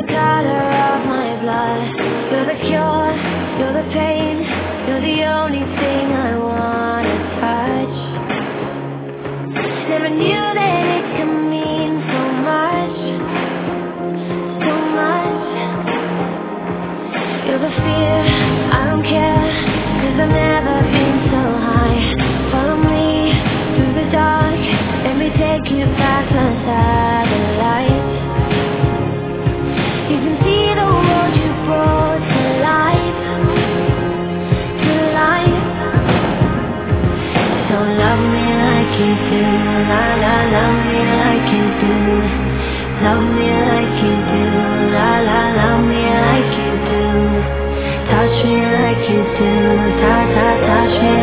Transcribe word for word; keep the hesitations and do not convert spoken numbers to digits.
the color of my blood. You're the cure, you're the pain. You're the only thing I wanna touch. Never knew that it could mean so much, so much. You're the fear, I don't care, 'cause I've never been so high. Follow me through the dark, let me take you past my satellite. You can see the world you brought to life, to life. So love me like you do, la la, love me like you do. Love me like you do, la la, love me like you do. Touch me like you do, ta ta, touch me